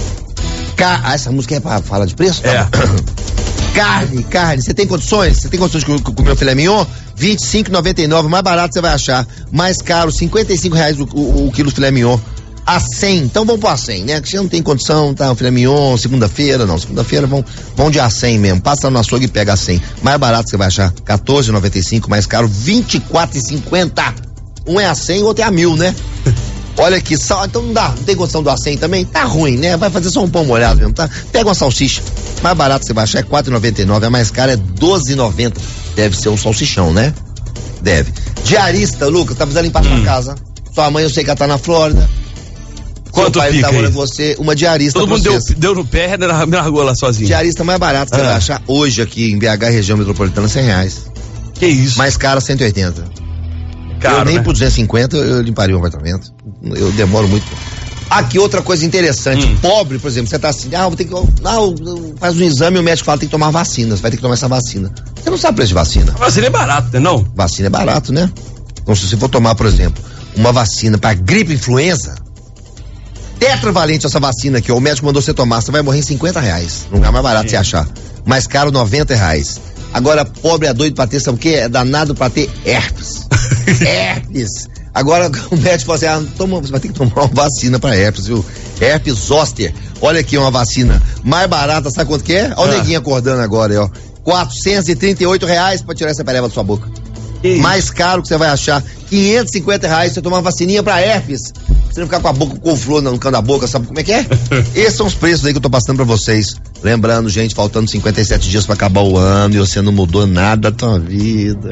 Ca... Ah, essa música é pra falar de preço? É. Tá bom. Carne, carne, você tem condições? Você tem condições de co- comer o filé mignon? vinte e cinco reais e noventa e nove centavos, mais barato você vai achar. Mais caro, cinquenta e cinco reais o, o, o quilo de filé mignon. A cem, então vamos pro A cem, né? Que você não tem condição, tá? O filé mignon, segunda-feira, não. Segunda-feira vão, vão de A cem mesmo. Passa no açougue e pega A cem. Mais barato você vai achar quatorze reais e noventa e cinco centavos, mais caro vinte e quatro reais e cinquenta centavos. Um é a cem, o outro é a mil, né? Olha aqui, sal, então não dá, não tem condição do A cem também? Tá ruim, né? Vai fazer só um pão molhado mesmo, tá? Pega uma salsicha, mais barato você vai achar é quatro reais e noventa e nove centavos, a mais cara é doze reais e noventa centavos. Deve ser um salsichão, né? Deve. Diarista, Lucas, tá precisando limpar Hum. sua casa. Sua mãe eu sei que ela tá na Flórida. Quanto Seu pai fica tá morando aí? com você, uma diarista Todo pra mundo deu, vocês. deu no pé e me largou lá sozinho. Diarista mais barato você Ah. vai achar hoje aqui em B H, região metropolitana, cem reais. Que isso? Mais cara, cento e oitenta. Caro, eu nem né? por duzentos e cinquenta eu limparia um apartamento. Eu demoro muito. Aqui outra coisa interessante, Hum. pobre, por exemplo, você tá assim, ah, vou ter que, ah, faz um exame e o médico fala tem que tomar vacina, você vai ter que tomar essa vacina. Você não sabe o preço de vacina. A vacina é barato, né, não? Vacina é barato, né? Então, se você for tomar, por exemplo, uma vacina para gripe influenza, tetravalente essa vacina aqui, ó, o médico mandou você tomar, você vai morrer em cinquenta reais. Não é mais barato é. você achar. Mais caro, noventa reais. Agora, pobre é doido pra ter, sabe o quê? É danado pra ter herpes. Herpes. Agora, o médico falou assim, ah, toma, você vai ter que tomar uma vacina pra herpes, viu? Herpes zoster. Olha aqui uma vacina mais barata, sabe quanto que é? Olha ah. o neguinho acordando agora, ó. quatrocentos e trinta e oito reais pra tirar essa pereba da sua boca. Que mais isso? Caro que você vai achar. quinhentos e cinquenta reais pra você tomar uma vacininha pra herpes. Você não ficar com a boca com flor no canto da boca, sabe como é que é? Esses são os preços aí que eu tô passando pra vocês. Lembrando, gente, faltando cinquenta e sete dias pra acabar o ano e você não mudou nada da tua vida.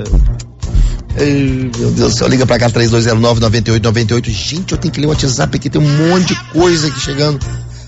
Ai, meu Deus do céu, liga pra cá, três dois zero nove, nove oito nove oito. Gente, eu tenho que ler o WhatsApp aqui, tem um monte de coisa aqui chegando.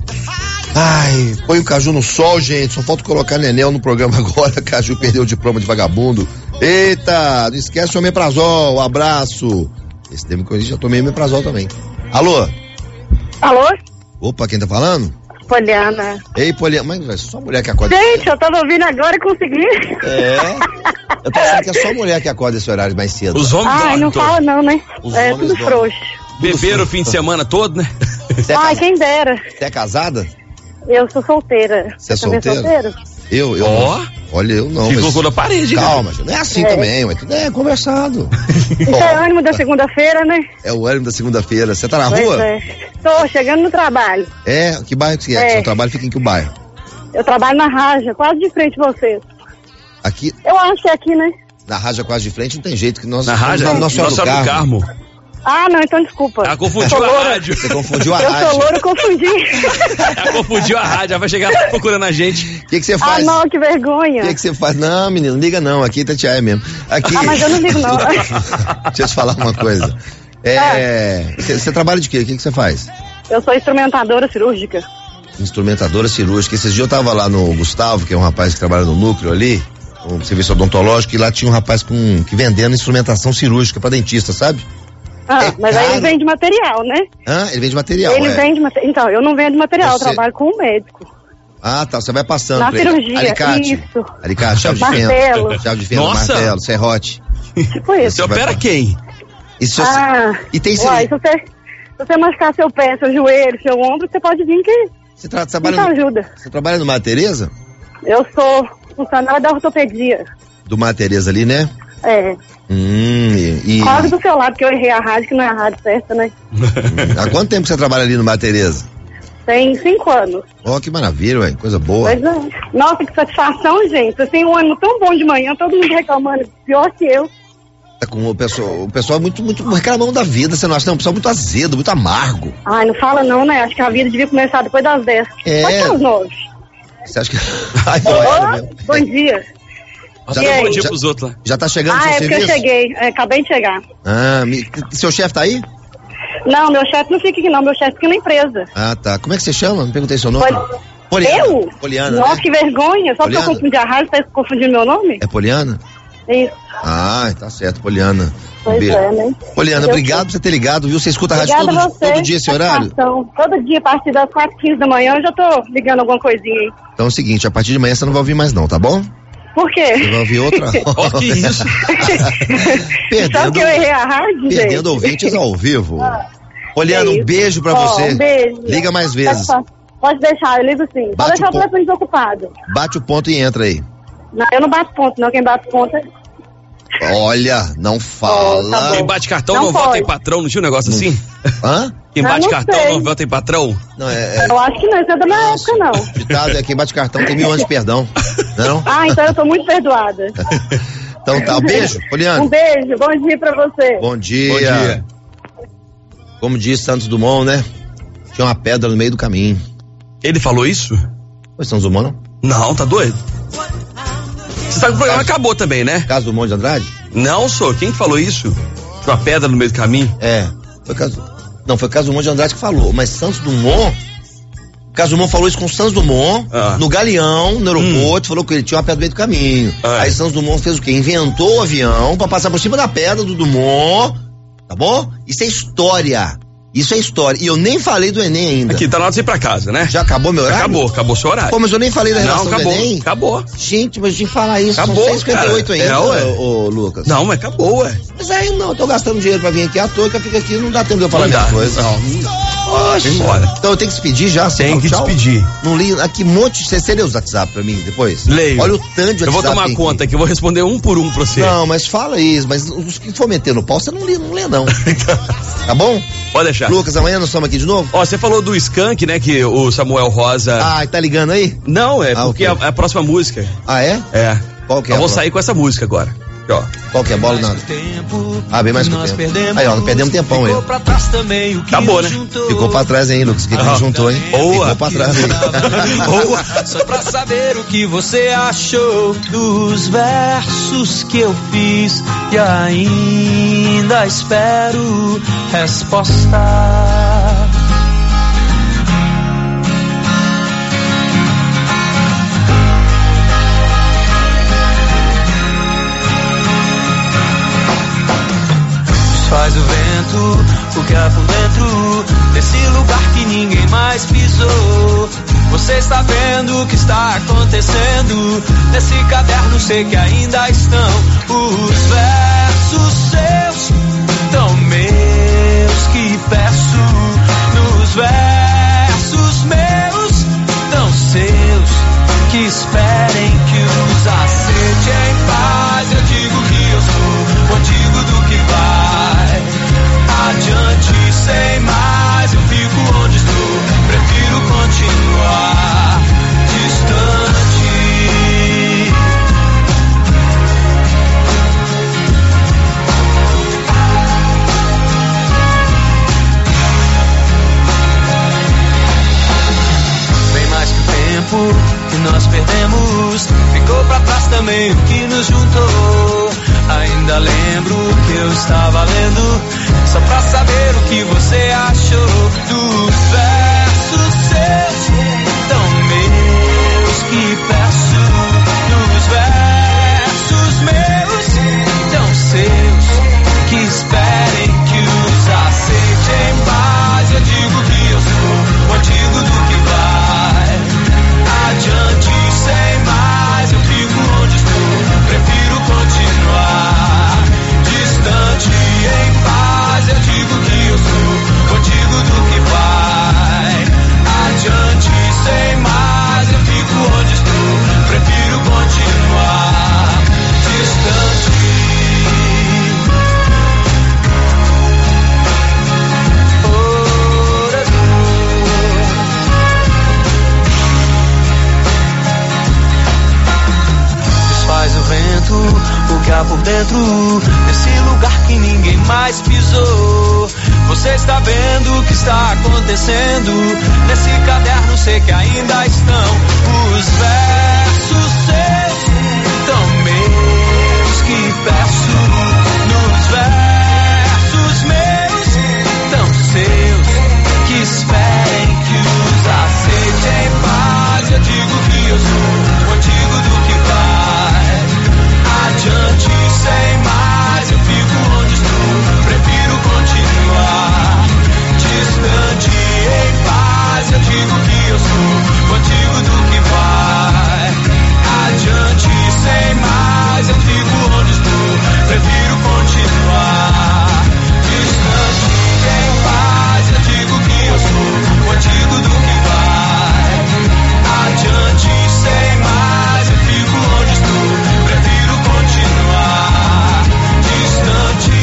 Ai, põe o Caju no sol, gente, só falta colocar Nenel no programa agora. Caju perdeu o diploma de vagabundo. Eita, não esquece o omeprazol, um abraço. Esse tempo que eu já tomei omeprazol também. Alô? Alô? Opa, quem tá falando? Poliana. Ei, Poliana, mas é só mulher que acorda. Gente, eu tava ouvindo agora e consegui. É, eu tô achando que é só mulher que acorda esse horário mais cedo. Os homens Ai, não fala não, né? Os é tudo dormem. frouxo. Beberam o fim de semana todo, né? Você é Ai, casa- quem dera. Você é casada? Eu sou solteira. Você é também solteira? Eu, eu. Ó. não. Olha, eu não. Te mas- colocou na parede, né? Calma, não é assim É. também, mas tudo é conversado. Isso Ó, é ânimo da segunda-feira, né? é o ânimo da segunda-feira. Você tá na Pois rua? é. Tô chegando no trabalho. É, que bairro que você é? É. Seu trabalho fica em que bairro? Eu trabalho na Raja, quase de frente de vocês. Aqui, Eu acho que é aqui, né? na Raja quase de frente, não tem jeito que nós Na estamos rádio, no Nossa Senhora Nossa do Senhora do Carmo. Carmo. Ah, não, então desculpa. Ela confundiu Sou a loura. rádio. Você confundiu a Eu rádio. sou loura, confundi. Ela confundiu a rádio, ela vai chegar procurando a gente. O que que você Ah, faz? não, que vergonha. O que que você faz? Não, menino, não liga não, aqui é Itatiaia mesmo. Aqui... Ah, mas eu não ligo não. Deixa eu te falar uma coisa. É, você você trabalha de quê? O que que você faz? Eu sou instrumentadora cirúrgica. Instrumentadora cirúrgica. Esses dias eu tava lá no Gustavo, que é um rapaz que trabalha no núcleo ali, um serviço odontológico, e lá tinha um rapaz com, que vendendo instrumentação cirúrgica pra dentista, sabe? Ah, É mas aí caro. ele vende material, né? Hã? Ele vende material, ele é. vende material. Então, eu não vendo material, Você- eu trabalho com um médico. Ah, tá, você vai passando Na pra ele. cirurgia, Alicate. isso. Alicate, chave de fenda. Martelo. Chave de fenda, Nossa. martelo, serrote. Tipo isso. Você opera quem? E, se você... Ah, e tem uai, se cirurgia. você, se você machucar seu pé, seu joelho, seu ombro, você pode vir que Você tra- isso trabalha, no... ajuda. você trabalha no Madre Teresa? Eu sou funcionária da ortopedia. Do Madre Teresa ali, né? É. Hum, e, e- Quase do seu lado, que eu errei a rádio, que não é a rádio certa, né? há quanto tempo você trabalha ali no Madre Teresa? Tem cinco anos. Ó, que maravilha, ué, coisa boa. Pois é. Nossa, que satisfação, gente. Você tem um ânimo tão bom de manhã, todo mundo reclamando, pior que eu. Tá com o pessoal, o pessoal é muito, muito reclamando da vida, você não acha? Não, o pessoal é muito azedo, muito amargo. Ai, não fala não, né? Acho que a vida devia começar depois das dez. É. Pode ser às nove. Você acha que. Ai, não é, Ô, mesmo. bom dia. Já E dá um aí? bom dia Já- pros outros lá. Já tá chegando o Ah, seu é porque eu serviço? cheguei. É, acabei de chegar. Ah, me- seu chefe tá aí? Não, meu chefe não fica aqui não, meu chefe fica na empresa. Ah, tá. Como é que você chama? Não perguntei seu nome. Poli- Poliana. Eu? Poliana, Nossa, né? que vergonha. Só porque eu Poliana? confundi a rádio, você tá confundindo meu nome? É Poliana? Isso. Ah, tá certo, Poliana. Um Pois beijo. é, né? Poliana, Eu obrigado sei. por você ter ligado, viu? Você escuta a rádio Obrigada a todo, você. todo dia esse horário? Satisfação. Todo dia, a partir das quatro e quinze da manhã, eu já tô ligando alguma coisinha aí. Então é o seguinte, a partir de amanhã você não vai ouvir mais não, tá bom? Por quê? Você vai ouvir outra. Ó, que isso? Só que eu errei a rádio, gente? Perdendo ouvintes ao vivo. Poliana, É um isso. beijo pra Ó, você. um beijo. Liga mais vezes. Pode, pode deixar, eu ligo sim. Bate Pode deixar o o ponto. telefone desocupado. Bate o ponto e entra aí. Não, eu não bato ponto, não. Quem bate ponto é... Olha, não fala. tá Quem bom. bate cartão Não não, vota pode. em patrão, não tinha um negócio assim? Hã? Quem Ah, bate não cartão sei. não vota em patrão? Não, é, é Eu acho que não, isso é da minha época, não. o ditado é quem bate cartão tem mil anos de perdão. Não? Ah, então eu tô muito perdoada. Então tá, um beijo, Poliana. Um beijo, bom dia pra você. Bom dia. Bom dia. Como diz Santos Dumont, né? Tinha uma pedra no meio do caminho. Ele falou isso? Foi Santos Dumont, não? Não, tá doido? Você sabe que o programa acabou também, né? Caso Dumont de Andrade? Não, senhor. Quem que falou isso? Tinha uma pedra no meio do caminho? É. Foi caso... Não, foi o Caso Dumont de Andrade que falou. Mas Santos Dumont. O Caso Dumont falou isso com o Santos Dumont, Ah. no Galeão, no aeroporto, falou que ele tinha uma pedra no meio do caminho. Ah. Aí Santos Dumont fez o quê? Inventou o avião pra passar por cima da pedra do Dumont. Tá bom? Isso é história. Isso é história. E eu nem falei do Enem ainda. Aqui, tá na hora de ir pra casa, né? Já acabou meu horário? Acabou, acabou seu horário. Pô, mas eu nem falei da relação Não, acabou, do Enem. acabou. Gente, mas de falar isso, Acabou, são seis e cinquenta e oito cara. ainda, É, ué. ô, ô, Lucas. Não, mas acabou, ué. Mas aí não, eu tô gastando dinheiro pra vir aqui à toa, que eu fico aqui, não dá tempo de eu falar Não minhas dá. coisas. Não. Poxa. Embora. Então eu tenho que despedir já? Você Tem fala que tchau? despedir. Não li, aqui um monte de... Você lê os WhatsApp pra mim depois? Leio. Olha o tanto de WhatsApp. Eu vou tomar aqui. conta aqui, eu vou responder um por um pra você. Não, mas fala isso, mas os que for meter no pau, você não lê, não lê não. Tá bom? Pode deixar. Lucas, amanhã nós estamos aqui de novo? Ó, você falou do Skank, né, que o Samuel Rosa... Ah, tá ligando aí? Não, é Ah, porque ok. é a, a próxima música. Ah, é? É. Qual que é? Eu vou a sair com essa música agora. Aqui, ó. Qual que é a bola? Nada. Ah, bem mais que o tempo. Aí, ó, não perdemos tempão aí. Acabou, né? Ficou pra trás aí, Lucas. O que que Ah. juntou, hein? Boa. Ficou pra trás aí. Boa. Só pra saber o que você achou dos versos que eu fiz e ainda espero resposta. Faz o vento, o que há por dentro desse lugar que ninguém mais pisou. Você está vendo o que está acontecendo nesse caderno, sei que ainda estão os versos seus, tão meus que peço. Nos versos meus, tão seus, que esperem que os aceite em paz. Eu digo que eu sou contigo do que vai adiante sem mais. Eu fico onde estou, prefiro continuar distante. Bem mais que o tempo que nós perdemos, ficou pra trás também o que nos juntou. Ainda lembro que eu estava lendo, só pra saber o que você achou dos versos seus, tão meus que peço. Nos versos meus, tão seus, que esperem que os aceite em paz. Eu digo que eu sou o antigo do que vai adiante sem mais. Eu fico onde estou, prefiro continuar distante em paz. Eu digo que eu sou contigo do que vai adiante sem mais. Eu fico onde estou, prefiro continuar distante. Desfaz o vento, o que há por dentro desse lugar que ninguém mais pisou. Você está vendo o que está acontecendo nesse caderno, sei que ainda estão os versos seus, tão meus que peço. Nos versos meus, tão seus, que esperem que os aceite em paz. Eu digo que eu sou o antigo do que vai adiante sem mais. Eu fico onde estou, prefiro continuar distante em paz. Eu digo que eu sou o antigo do que vai adiante sem mais. Eu fico onde estou, prefiro continuar distante em paz. Eu digo que eu sou o antigo do que vai adiante sem mais. Eu fico onde estou, prefiro continuar distante.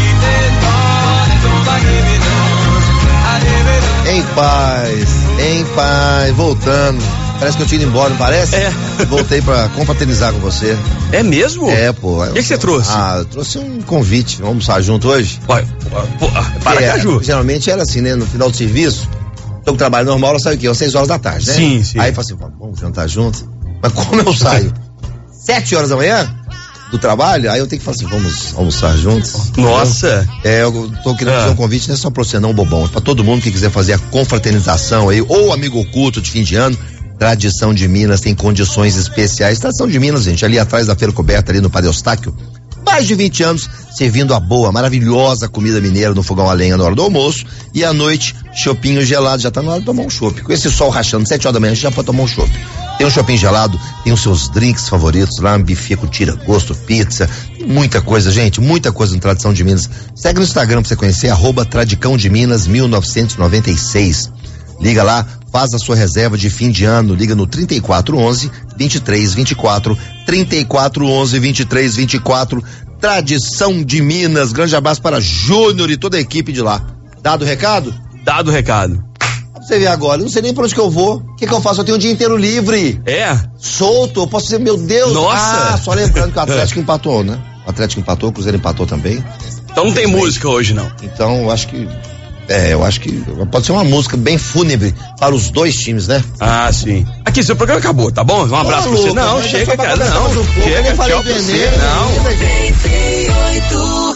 Em paz, em paz, voltando. Parece que eu tinha ido embora, não parece? É. Voltei pra confraternizar com você. É mesmo? É, pô. O que, que você trouxe? Ah, eu trouxe um convite. Vamos almoçar junto hoje? Ué, pô, para, é, Caju. Geralmente era assim, né? No final do serviço, tô com trabalho normal, ela sai o quê? Às seis horas da tarde, né? Sim, sim. Aí eu falo assim, vamos jantar junto. Mas como eu saio sete horas da manhã do trabalho, aí eu tenho que falar assim, vamos almoçar juntos. Nossa. É, eu tô querendo Ah. fazer um convite, não é só pra você não, bobão, é pra todo mundo que quiser fazer a confraternização aí, ou amigo oculto de fim de ano. Tradição de Minas tem condições especiais. Tradição de Minas, gente, ali atrás da Feira Coberta, ali no Padre Eustáquio, mais de vinte anos servindo a boa, maravilhosa comida mineira no fogão a lenha na hora do almoço e à noite, chopinho gelado. Já tá na hora de tomar um chopp. Com esse sol rachando, sete horas da manhã, a gente já pode tomar um chopp. Tem um shopping gelado, tem os seus drinks favoritos lá, um buffet com tira-gosto, pizza, tem muita coisa, gente, muita coisa no Tradição de Minas. Segue no Instagram pra você conhecer, arroba Tradicão de Minas mil novecentos e noventa e seis. Liga lá, faz a sua reserva de fim de ano, liga no trinta e quatro onze, vinte e três vinte e quatro, trinta e quatro onze, vinte e três vinte e quatro, Tradição de Minas. Grande abraço para Júnior e toda a equipe de lá. Dado o recado? Dado o recado. Você vê agora, eu não sei nem pra onde que eu vou. O que que eu faço? Eu tenho o dia inteiro livre. É? Solto, eu posso dizer, meu Deus. Nossa. Ah, só lembrando que o Atlético empatou, né? O Atlético empatou, o Cruzeiro empatou também. Então não tem música hoje, não. Então, eu acho que, é, eu acho que pode ser uma música bem fúnebre para os dois times, né? Ah, sim. Aqui, seu programa acabou, tá bom? Um abraço pra você. Não, chega, cara, não. Chega, tchau pra você. Não.